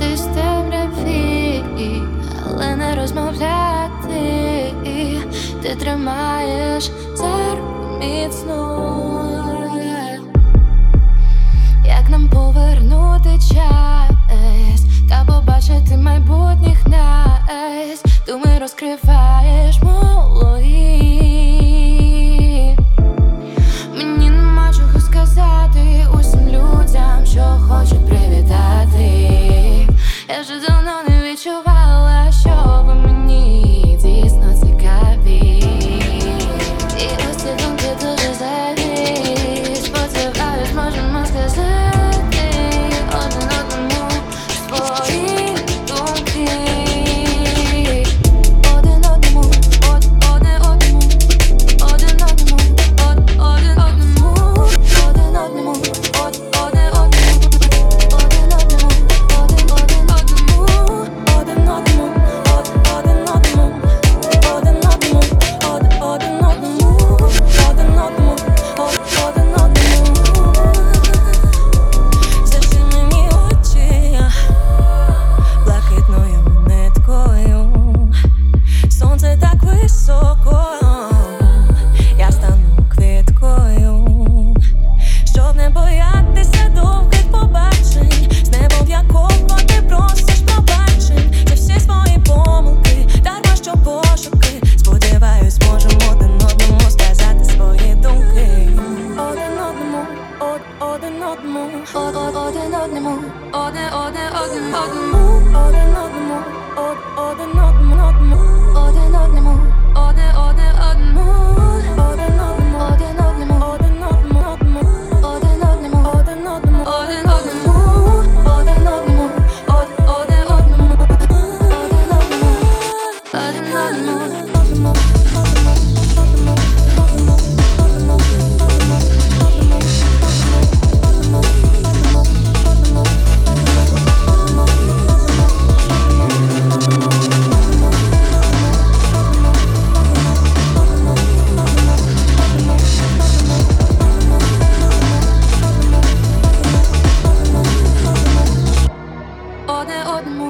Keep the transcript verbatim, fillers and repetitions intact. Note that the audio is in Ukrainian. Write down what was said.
вибратись з темряві, але не розмовляти. Ти тримаєш за руку міцно. Як нам повернути час та побачити майбутніх нас? Думай, розкриваєш мої. Мені нема чого сказати усім людям, що хочуть привітати. Я вже давно не відчувала, що ви мені дійсно цікаві. І ось ці думки дуже зайві. Сподіваюсь, можемо сказати один одному свої думки. Один одному, од, один одному, один одному, од, один одному, один одному, од, один одному, один одному, один один одному, один одному, од, один одному, один одному, од, один одному, один одному, од, один одному. Заши мені очі блакитною ниткою. Сонце так високо, я стану квіткою, щоб не боятися довгих побачень, з небом, в якого ти просиш пробачень за всі свої помилки, дарма що пошуки. Сподіваюсь, можемо один одному сказати свої думки. Один одному, од, один одному, од, од, один одному, один, один, один, одному, один одному, од, один одному.